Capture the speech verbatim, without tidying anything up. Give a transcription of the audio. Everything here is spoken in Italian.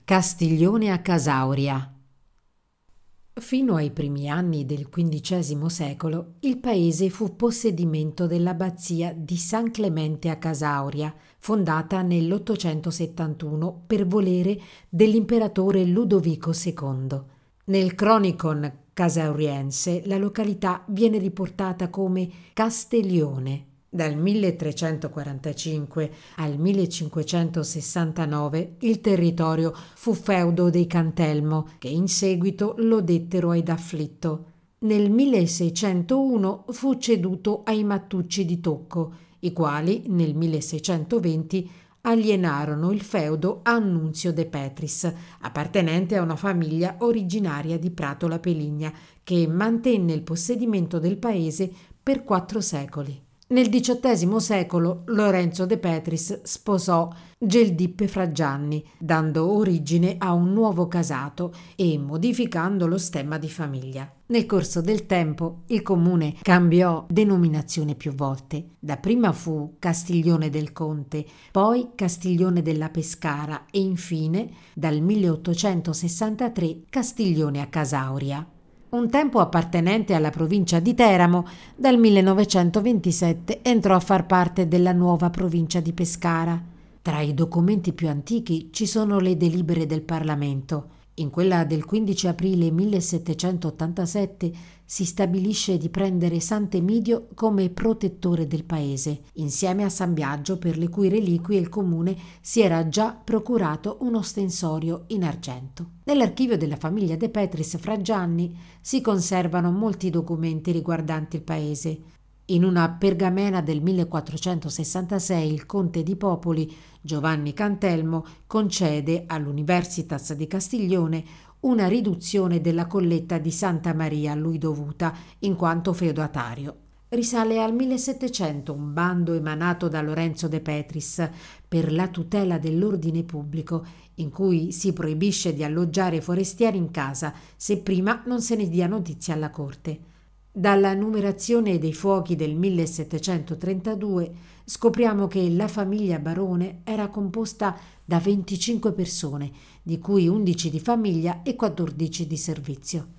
Castiglione a Casauria. Fino ai primi anni del quindicesimo secolo il paese fu possedimento dell'abbazia di San Clemente a Casauria, fondata nell'ottocentosettantuno per volere dell'imperatore Ludovico secondo. Nel Chronicon casauriense la località viene riportata come Castiglione. Dal milletrecentoquarantacinque al millecinquecentosessantanove il territorio fu feudo dei Cantelmo, che in seguito lo dettero ai D'Afflitto. Nel milleseicentouno fu ceduto ai Mattucci di Tocco, i quali nel milleseicentoventi alienarono il feudo a Annunzio De Petris, appartenente a una famiglia originaria di Prato la Peligna, che mantenne il possedimento del paese per quattro secoli. Nel diciottesimo secolo Lorenzo De Petris sposò Geldippe Fraggianni, dando origine a un nuovo casato e modificando lo stemma di famiglia. Nel corso del tempo il comune cambiò denominazione più volte. Dapprima fu Castiglione del Conte, poi Castiglione della Pescara e infine, dal milleottocentosessantatré, Castiglione a Casauria. Un tempo appartenente alla provincia di Teramo, dal millenovecentoventisette entrò a far parte della nuova provincia di Pescara. Tra i documenti più antichi ci sono le delibere del Parlamento. In quella del quindici aprile millesettecentottantasette si stabilisce di prendere Sant'Emidio come protettore del paese, insieme a San Biagio, per le cui reliquie il comune si era già procurato un ostensorio in argento. Nell'archivio della famiglia De Petris Fraggianni si conservano molti documenti riguardanti il paese. In una pergamena del millequattrocentosessantasei il conte di Popoli, Giovanni Cantelmo, concede all'Universitas di Castiglione una riduzione della colletta di Santa Maria a lui dovuta in quanto feudatario. Risale al millesettecento un bando emanato da Lorenzo De Petris per la tutela dell'ordine pubblico, in cui si proibisce di alloggiare forestieri in casa se prima non se ne dia notizia alla corte. Dalla numerazione dei fuochi del millesettecentotrentadue scopriamo che la famiglia Barone era composta da venticinque persone, di cui undici di famiglia e quattordici di servizio.